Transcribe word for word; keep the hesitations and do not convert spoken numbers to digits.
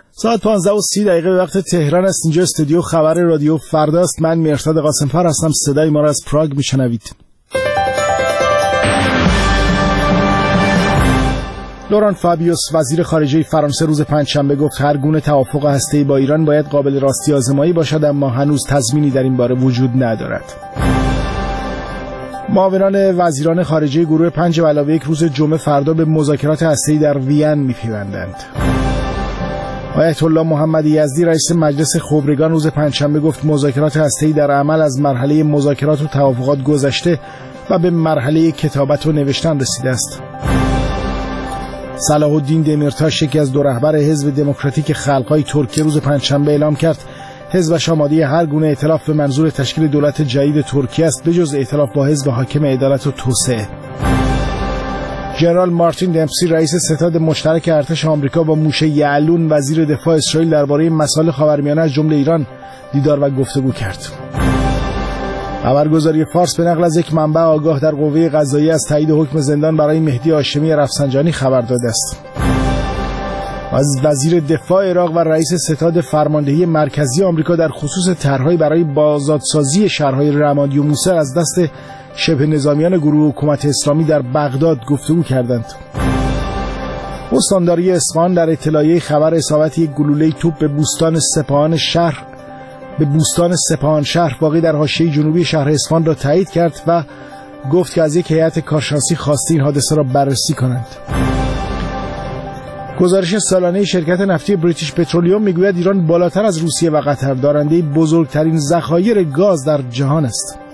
ساعت پانزده و سی دقیقه به وقت تهران است. اینجا استودیو خبر رادیو فرداست. من مرتضی قاسم‌فر هستم. صدای ما را از پراگ میشنوید. لوران فابیوس وزیر خارجه فرانسه روز پنجشنبه گفت هر گونه توافق هسته‌ای با ایران باید قابل راستی آزمایی باشد، اما هنوز تضمینی در این باره وجود ندارد. معاونان وزیران خارجه گروه پنج علاوه یک روز جمعه فردا به مذاکرات هسته‌ای در وین می‌پیوندند. آیت الله محمد یزدی رئیس مجلس خبرگان روز پنجشنبه گفت مذاکرات هسته‌ای در عمل از مرحله مذاکرات و توافقات گذشته و به مرحله کتابت و نوشتن رسیده است. صلاح الدین دمیرتاش، یکی از دو رهبر حزب دموکراتیک خلق‌های ترکیه، روز پنجشنبه اعلام کرد حزبش آماده هر گونه ائتلاف به منظور تشکیل دولت جدید ترکیه است بجز ائتلاف با حزب حاکم عدالت و توسعه. ژنرال مارتین دمپسی رئیس ستاد مشترک ارتش آمریکا با موشه یعلون وزیر دفاع اسرائیل درباره مسائل خاورمیانه از جمله ایران دیدار و گفتگو کرد. خبرگزاری فارس به نقل از یک منبع آگاه در قوه قضاییه از تایید حکم زندان برای مهدی هاشمی رفسنجانی خبر داده است. از وزیر دفاع عراق و رئیس ستاد فرماندهی مرکزی آمریکا در خصوص طرح‌های برای بازآسازی شهرهای رمادی و موصل از دست شبه نظامیان گروه حکومت اسلامی در بغداد گفتگو کردند. استانداری اصفهان در اطلاعیه خبر اصابت یک گلوله توپ به بوستان سپاهان شهر به بوستان سپاهان شهر واقع در حاشیه جنوبی شهر اصفهان را تایید کرد و گفت که از یک هیئت کارشناسی خواسته این حادثه را بررسی کنند. گزارش سالانه شرکت نفتی بریتیش پترولیوم میگوید ایران بالاتر از روسیه و قطر دارنده بزرگترین ذخایر گاز در جهان است.